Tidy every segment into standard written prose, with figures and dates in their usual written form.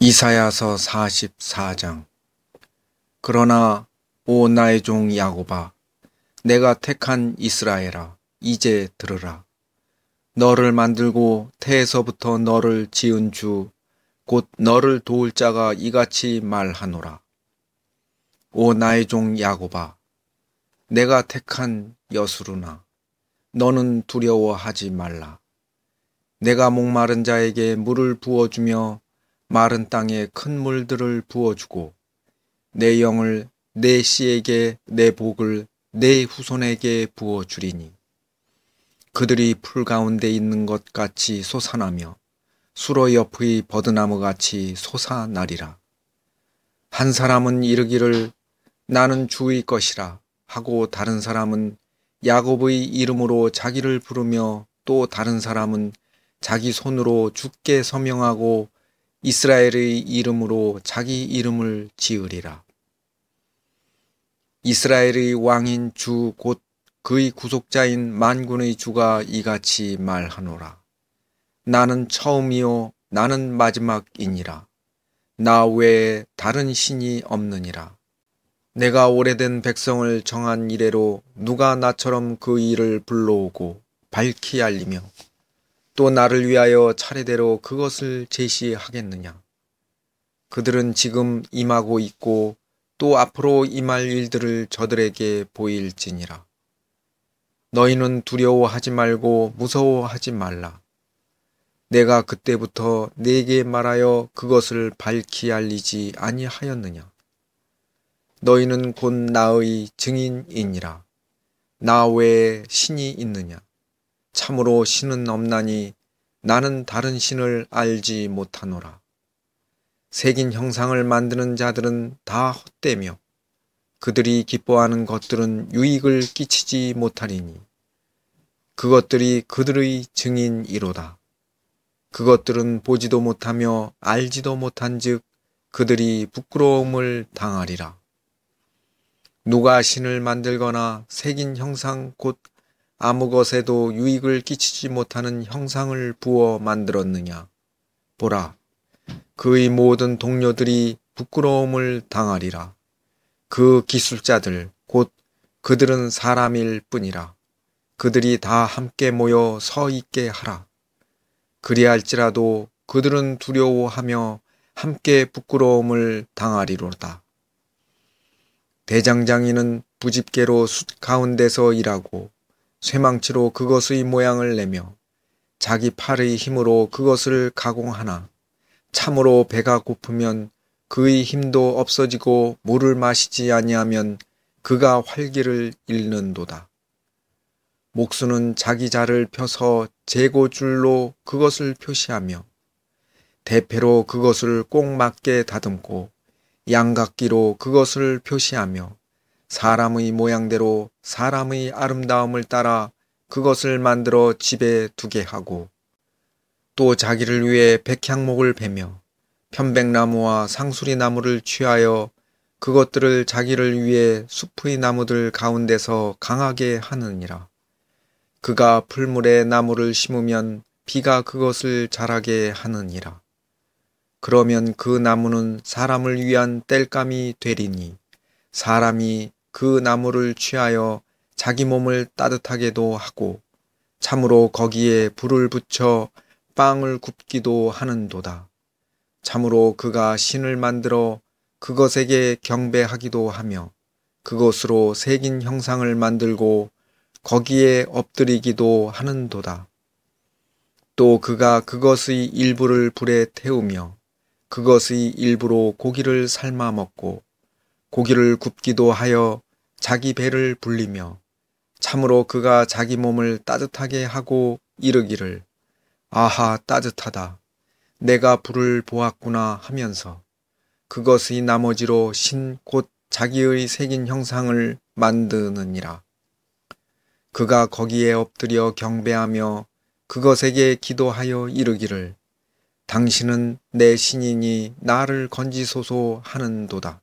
이사야서 44장. 그러나 오 나의 종 야곱아, 내가 택한 이스라엘아, 이제 들으라. 너를 만들고 태에서부터 너를 지은 주, 곧 너를 도울 자가 이같이 말하노라. 오 나의 종 야곱아, 내가 택한 여수르나, 너는 두려워하지 말라. 내가 목마른 자에게 물을 부어주며 마른 땅에 큰 물들을 부어주고 내 영을 내 씨에게 내 복을 내 후손에게 부어주리니 그들이 풀 가운데 있는 것 같이 솟아나며 수로 옆의 버드나무 같이 솟아나리라. 한 사람은 이르기를 나는 주의 것이라 하고 다른 사람은 야곱의 이름으로 자기를 부르며 또 다른 사람은 자기 손으로 주께 서명하고 이스라엘의 이름으로 자기 이름을 지으리라. 이스라엘의 왕인 주 곧 그의 구속자인 만군의 주가 이같이 말하노라. 나는 처음이요 나는 마지막이니라. 나 외에 다른 신이 없느니라. 내가 오래된 백성을 정한 이래로 누가 나처럼 그 일을 불러오고 밝히 알리며 또 나를 위하여 차례대로 그것을 제시하겠느냐. 그들은 지금 임하고 있고 또 앞으로 임할 일들을 저들에게 보일지니라. 너희는 두려워하지 말고 무서워하지 말라. 내가 그때부터 네게 말하여 그것을 밝히 알리지 아니하였느냐. 너희는 곧 나의 증인이니라. 나 외에 신이 있느냐. 참으로 신은 없나니 나는 다른 신을 알지 못하노라. 새긴 형상을 만드는 자들은 다 헛되며 그들이 기뻐하는 것들은 유익을 끼치지 못하리니 그것들이 그들의 증인이로다. 그것들은 보지도 못하며 알지도 못한즉 그들이 부끄러움을 당하리라. 누가 신을 만들거나 새긴 형상 곧 아무 것에도 유익을 끼치지 못하는 형상을 부어 만들었느냐. 보라, 그의 모든 동료들이 부끄러움을 당하리라. 그 기술자들 곧 그들은 사람일 뿐이라. 그들이 다 함께 모여 서 있게 하라. 그리할지라도 그들은 두려워하며 함께 부끄러움을 당하리로다. 대장장이는 부집개로 숫 가운데서 일하고 쇠망치로 그것의 모양을 내며 자기 팔의 힘으로 그것을 가공하나 참으로 배가 고프면 그의 힘도 없어지고 물을 마시지 아니하면 그가 활기를 잃는도다. 목수는 자기 자를 펴서 재고줄로 그것을 표시하며 대패로 그것을 꼭 맞게 다듬고 양각기로 그것을 표시하며 사람의 모양대로 사람의 아름다움을 따라 그것을 만들어 집에 두게 하고 또 자기를 위해 백향목을 베며 편백나무와 상수리나무를 취하여 그것들을 자기를 위해 숲의 나무들 가운데서 강하게 하느니라. 그가 풀물에 나무를 심으면 비가 그것을 자라게 하느니라. 그러면 그 나무는 사람을 위한 땔감이 되리니 사람이 그 나무를 취하여 자기 몸을 따뜻하게도 하고 참으로 거기에 불을 붙여 빵을 굽기도 하는도다. 참으로 그가 신을 만들어 그것에게 경배하기도 하며 그것으로 새긴 형상을 만들고 거기에 엎드리기도 하는도다. 또 그가 그것의 일부를 불에 태우며 그것의 일부로 고기를 삶아 먹고 고기를 굽기도 하여 자기 배를 불리며 참으로 그가 자기 몸을 따뜻하게 하고 이르기를 아하 따뜻하다. 내가 불을 보았구나 하면서 그것의 나머지로 신 곧 자기의 새긴 형상을 만드느니라. 그가 거기에 엎드려 경배하며 그것에게 기도하여 이르기를 당신은 내 신이니 나를 건지소서 하는도다.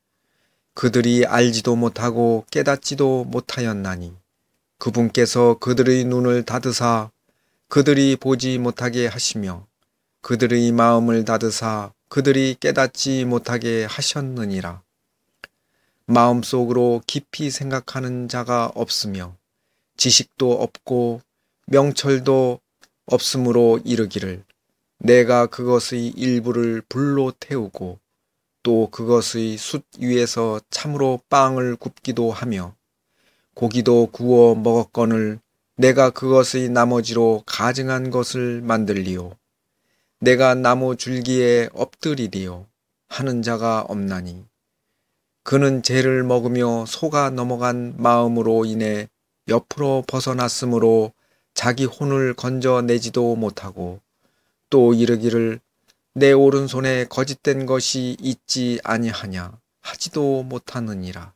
그들이 알지도 못하고 깨닫지도 못하였나니 그분께서 그들의 눈을 닫으사 그들이 보지 못하게 하시며 그들의 마음을 닫으사 그들이 깨닫지 못하게 하셨느니라. 마음속으로 깊이 생각하는 자가 없으며 지식도 없고 명철도 없으므로 이르기를 내가 그것의 일부를 불로 태우고 또 그것의 숯 위에서 참으로 빵을 굽기도 하며 고기도 구워 먹었거늘 내가 그것의 나머지로 가증한 것을 만들리요. 내가 나무 줄기에 엎드리리요. 하는 자가 없나니 그는 죄를 먹으며 속아 넘어간 마음으로 인해 옆으로 벗어났으므로 자기 혼을 건져내지도 못하고 또 이르기를 내 오른손에 거짓된 것이 있지 아니하냐 하지도 못하느니라.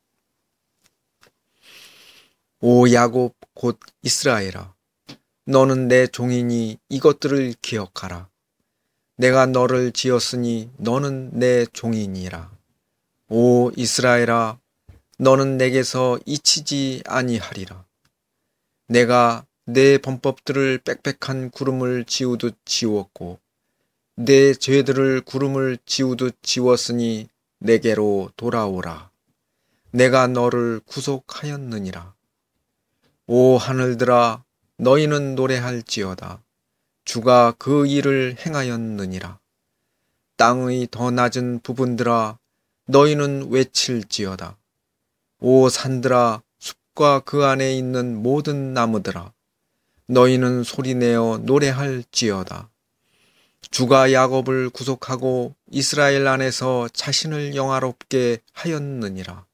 오 야곱 곧 이스라엘아, 너는 내 종이니 이것들을 기억하라. 내가 너를 지었으니 너는 내 종이니라. 오 이스라엘아, 너는 내게서 잊히지 아니하리라. 내가 내 범법들을 빽빽한 구름을 지우듯 지웠고 내 죄들을 구름을 지우듯 지웠으니 내게로 돌아오라. 내가 너를 구속하였느니라. 오 하늘들아, 너희는 노래할지어다. 주가 그 일을 행하였느니라. 땅의 더 낮은 부분들아, 너희는 외칠지어다. 오 산들아, 숲과 그 안에 있는 모든 나무들아, 너희는 소리내어 노래할지어다. 주가 야곱을 구속하고 이스라엘 안에서 자신을 영화롭게 하였느니라.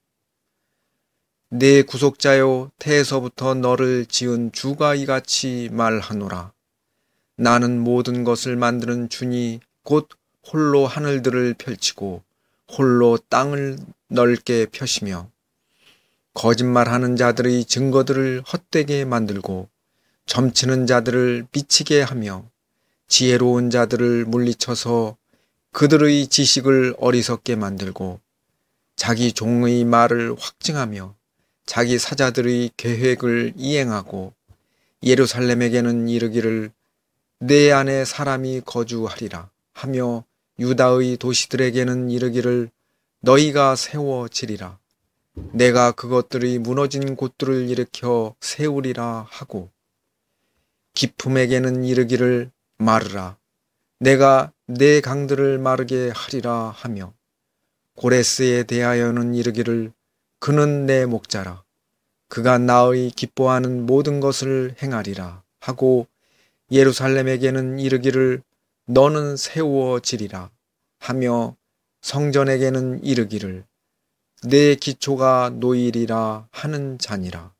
내 구속자여, 태에서부터 너를 지은 주가 이같이 말하노라. 나는 모든 것을 만드는 주니 곧 홀로 하늘들을 펼치고 홀로 땅을 넓게 펴시며 거짓말하는 자들의 증거들을 헛되게 만들고 점치는 자들을 미치게 하며 지혜로운 자들을 물리쳐서 그들의 지식을 어리석게 만들고 자기 종의 말을 확증하며 자기 사자들의 계획을 이행하고 예루살렘에게는 이르기를 내 안에 사람이 거주하리라 하며 유다의 도시들에게는 이르기를 너희가 세워지리라. 내가 그것들이 무너진 곳들을 일으켜 세우리라 하고 기품에게는 이르기를 마르라. 내가 내 강들을 마르게 하리라 하며 고레스에 대하여는 이르기를 그는 내 목자라. 그가 나의 기뻐하는 모든 것을 행하리라 하고 예루살렘에게는 이르기를 너는 세워지리라 하며 성전에게는 이르기를 내 기초가 놓이리라 하는 자니라.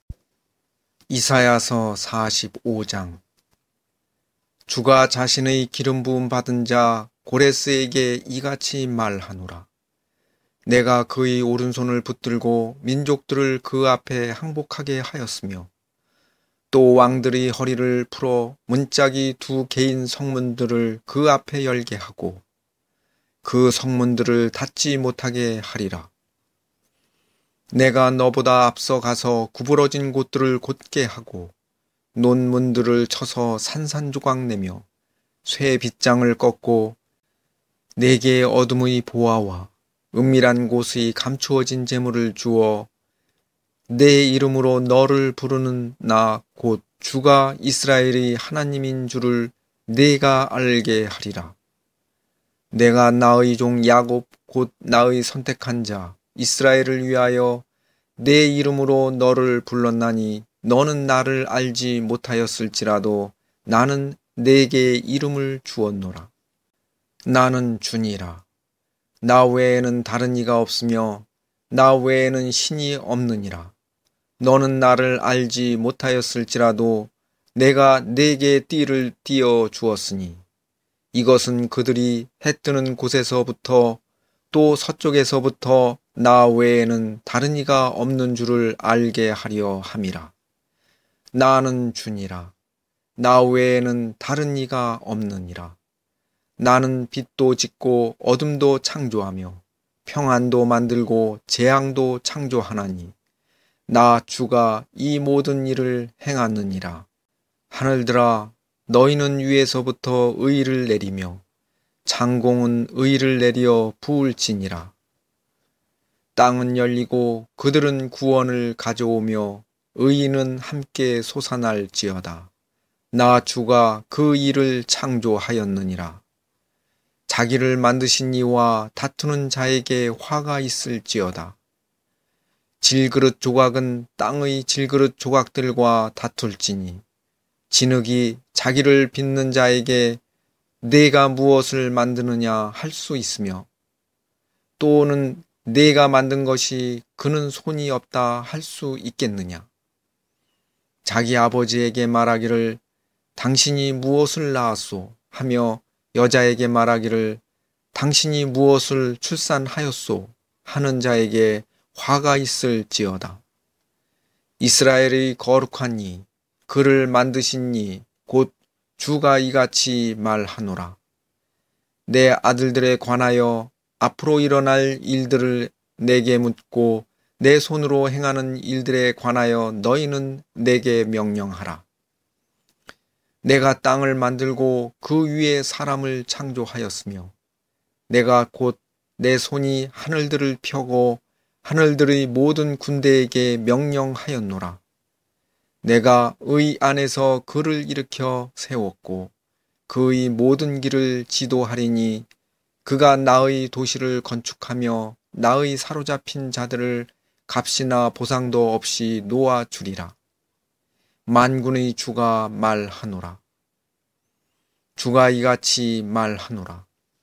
이사야서 45장. 주가 자신의 기름 부음 받은 자 고레스에게 이같이 말하노라. 내가 그의 오른손을 붙들고 민족들을 그 앞에 항복하게 하였으며 또 왕들의 허리를 풀어 문짝이 두 개인 성문들을 그 앞에 열게 하고 그 성문들을 닫지 못하게 하리라. 내가 너보다 앞서 가서 구부러진 곳들을 곧게 하고 논문들을 쳐서 산산조각 내며 쇠 빗장을 꺾고 내게 어둠의 보화와 은밀한 곳의 감추어진 재물을 주어 내 이름으로 너를 부르는 나 곧 주가 이스라엘의 하나님인 줄을 네가 알게 하리라. 내가 나의 종 야곱 곧 나의 선택한 자 이스라엘을 위하여 내 이름으로 너를 불렀나니 너는 나를 알지 못하였을지라도 나는 네게 이름을 주었노라. 나는 주니라. 나 외에는 다른 이가 없으며 나 외에는 신이 없느니라. 너는 나를 알지 못하였을지라도 내가 네게 띠를 띄어 주었으니 이것은 그들이 해 뜨는 곳에서부터 또 서쪽에서부터 나 외에는 다른 이가 없는 줄을 알게 하려 함이라. 나는 주니라. 나 외에는 다른 이가 없느니라. 나는 빛도 짓고 어둠도 창조하며 평안도 만들고 재앙도 창조하나니 나 주가 이 모든 일을 행하느니라. 하늘들아, 너희는 위에서부터 의를 내리며 창공은 의를 내려 부을지니라. 땅은 열리고 그들은 구원을 가져오며 의인은 함께 솟아날지어다. 나 주가 그 일을 창조하였느니라. 자기를 만드신 이와 다투는 자에게 화가 있을지어다. 질그릇 조각은 땅의 질그릇 조각들과 다툴지니 진흙이 자기를 빚는 자에게 내가 무엇을 만드느냐 할 수 있으며 또는 내가 만든 것이 그는 손이 없다 할 수 있겠느냐. 자기 아버지에게 말하기를 당신이 무엇을 낳았소 하며 여자에게 말하기를 당신이 무엇을 출산하였소 하는 자에게 화가 있을지어다. 이스라엘의 거룩한 이 그를 만드신 이 곧 주가 이같이 말하노라. 내 아들들에 관하여 앞으로 일어날 일들을 내게 묻고 내 손으로 행하는 일들에 관하여 너희는 내게 명령하라. 내가 땅을 만들고 그 위에 사람을 창조하였으며 내가 곧 내 손이 하늘들을 펴고 하늘들의 모든 군대에게 명령하였노라. 내가 의 안에서 그를 일으켜 세웠고 그의 모든 길을 지도하리니 그가 나의 도시를 건축하며 나의 사로잡힌 자들을 값이나 보상도 없이 놓아주리라. 만군의 주가 말하노라. 주가 이같이 말하노라.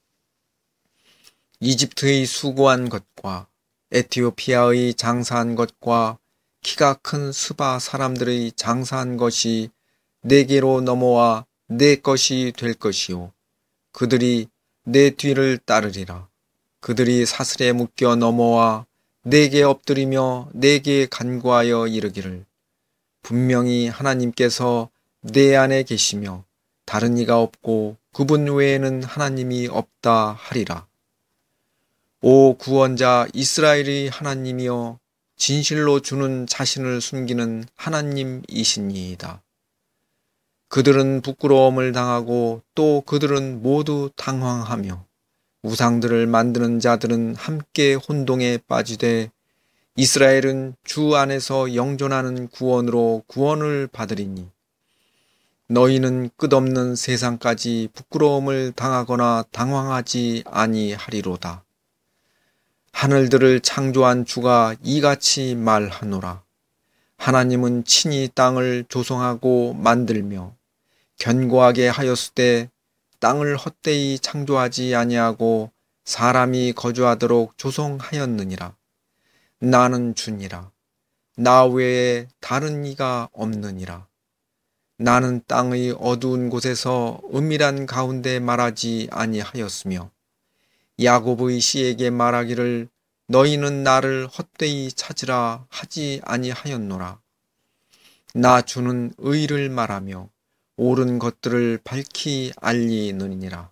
이집트의 수고한 것과 에티오피아의 장사한 것과 키가 큰 스바 사람들의 장사한 것이 내게로 넘어와 내 것이 될 것이요. 그들이 내 뒤를 따르리라. 그들이 사슬에 묶여 넘어와 내게 엎드리며 내게 간구하여 이르기를 분명히 하나님께서 내 안에 계시며 다른 이가 없고 그분 외에는 하나님이 없다 하리라. 오 구원자 이스라엘의 하나님이여 진실로 주는 자신을 숨기는 하나님이시니이다. 그들은 부끄러움을 당하고 또 그들은 모두 당황하며 우상들을 만드는 자들은 함께 혼동에 빠지되 이스라엘은 주 안에서 영존하는 구원으로 구원을 받으리니 너희는 끝없는 세상까지 부끄러움을 당하거나 당황하지 아니하리로다. 하늘들을 창조한 주가 이같이 말하노라. 하나님은 친히 땅을 조성하고 만들며 견고하게 하였으되 땅을 헛되이 창조하지 아니하고 사람이 거주하도록 조성하였느니라. 나는 주니라. 나 외에 다른 이가 없느니라. 나는 땅의 어두운 곳에서 은밀한 가운데 말하지 아니하였으며 야곱의 씨에게 말하기를 너희는 나를 헛되이 찾으라 하지 아니하였노라. 나 주는 의를 말하며 옳은 것들을 밝히 알리느니라.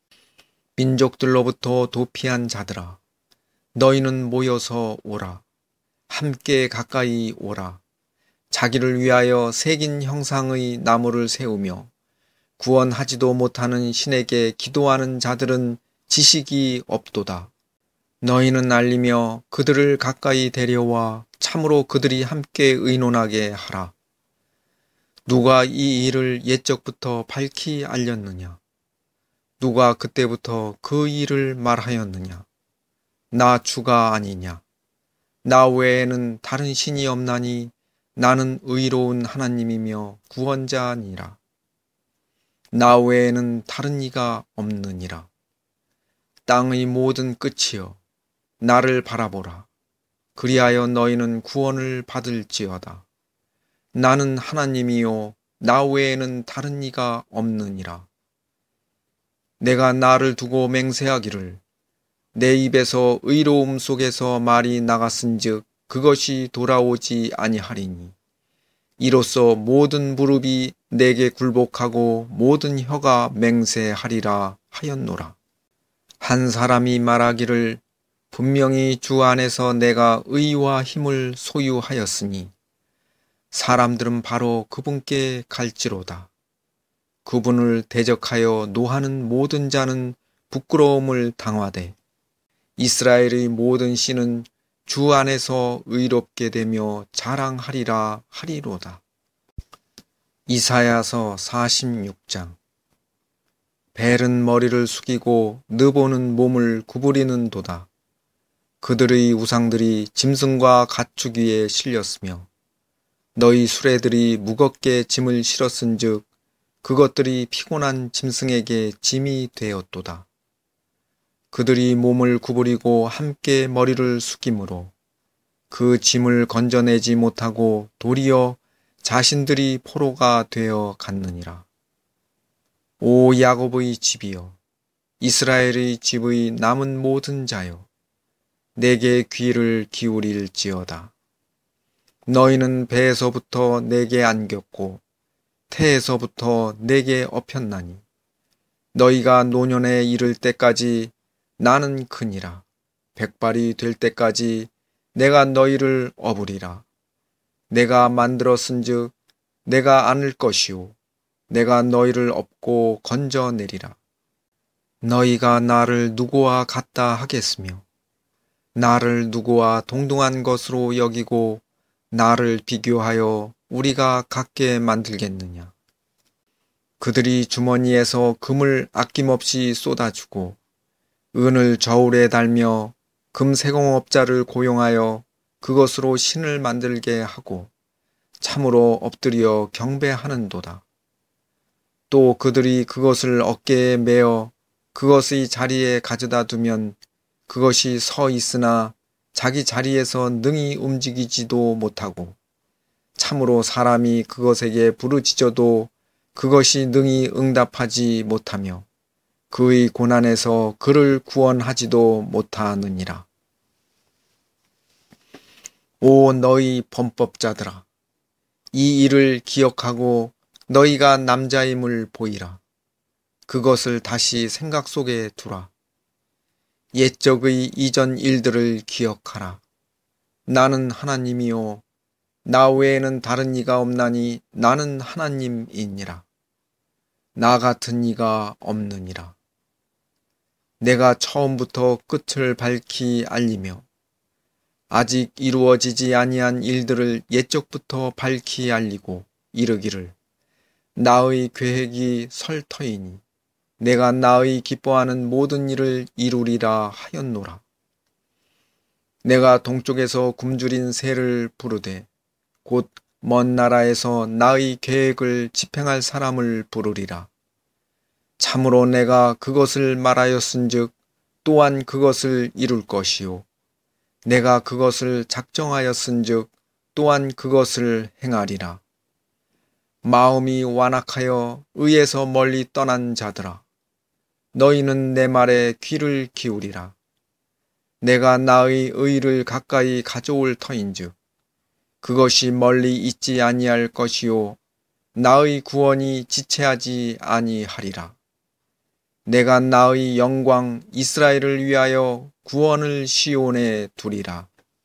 민족들로부터 도피한 자들아, 너희는 모여서 오라. 함께 가까이 오라. 자기를 위하여 새긴 형상의 나무를 세우며 구원하지도 못하는 신에게 기도하는 자들은 지식이 없도다. 너희는 알리며 그들을 가까이 데려와 참으로 그들이 함께 의논하게 하라. 누가 이 일을 옛적부터 밝히 알렸느냐? 누가 그때부터 그 일을 말하였느냐? 나 주가 아니냐? 나 외에는 다른 신이 없나니 나는 의로운 하나님이며 구원자니라. 나 외에는 다른 이가 없느니라. 땅의 모든 끝이여 나를 바라보라. 그리하여 너희는 구원을 받을지어다. 나는 하나님이요 나 외에는 다른 이가 없느니라. 내가 나를 두고 맹세하기를 내 입에서 의로움 속에서 말이 나갔은즉 그것이 돌아오지 아니하리니 이로써 모든 무릎이 내게 굴복하고 모든 혀가 맹세하리라 하였노라. 한 사람이 말하기를 분명히 주 안에서 내가 의와 힘을 소유하였으니 사람들은 바로 그분께 갈지로다. 그분을 대적하여 노하는 모든 자는 부끄러움을 당하되 이스라엘의 모든 씨는 주 안에서 의롭게 되며 자랑하리라 하리로다. 이사야서 46장. 벨은 머리를 숙이고 느보는 몸을 구부리는도다. 그들의 우상들이 짐승과 가축 위에 실렸으며 너희 수레들이 무겁게 짐을 실었은즉 그것들이 피곤한 짐승에게 짐이 되었도다. 그들이 몸을 구부리고 함께 머리를 숙이므로 그 짐을 건져내지 못하고 도리어 자신들이 포로가 되어 갔느니라. 오 야곱의 집이여, 이스라엘의 집의 남은 모든 자여, 내게 귀를 기울일지어다. 너희는 배에서부터 내게 안겼고 태에서부터 내게 업혔나니 너희가 노년에 이를 때까지 나는 크니라. 백발이 될 때까지 내가 너희를 업으리라. 내가 만들었은즉 내가 안을 것이요 내가 너희를 업고 건져내리라. 너희가 나를 누구와 같다 하겠으며 나를 누구와 동등한 것으로 여기고 나를 비교하여 우리가 같게 만들겠느냐. 그들이 주머니에서 금을 아낌없이 쏟아주고 은을 저울에 달며 금세공업자를 고용하여 그것으로 신을 만들게 하고 참으로 엎드려 경배하는도다. 또 그들이 그것을 어깨에 메어 그것의 자리에 가져다 두면 그것이 서 있으나 자기 자리에서 능히 움직이지도 못하고 참으로 사람이 그것에게 부르짖어도 그것이 능히 응답하지 못하며 그의 고난에서 그를 구원하지도 못하느니라. 오 너희 범법자들아, 이 일을 기억하고 너희가 남자임을 보이라. 그것을 다시 생각 속에 두라. 옛적의 이전 일들을 기억하라. 나는 하나님이요 나 외에는 다른 이가 없나니 나는 하나님이니라. 나 같은 이가 없느니라. 내가 처음부터 끝을 밝히 알리며 아직 이루어지지 아니한 일들을 옛적부터 밝히 알리고 이르기를 나의 계획이 설 터이니 내가 나의 기뻐하는 모든 일을 이루리라 하였노라. 내가 동쪽에서 굶주린 새를 부르되 곧 먼 나라에서 나의 계획을 집행할 사람을 부르리라. 참으로 내가 그것을 말하였은즉 또한 그것을 이룰 것이요 내가 그것을 작정하였은즉 또한 그것을 행하리라. 마음이 완악하여 의에서 멀리 떠난 자들아, 너희는 내 말에 귀를 기울이라. 내가 나의 의를 가까이 가져올 터인즉 그것이 멀리 있지 아니할 것이요 나의 구원이 지체하지 아니하리라. 내가 나의 영광 이스라엘을 위하여 구원을 시온에 두리라.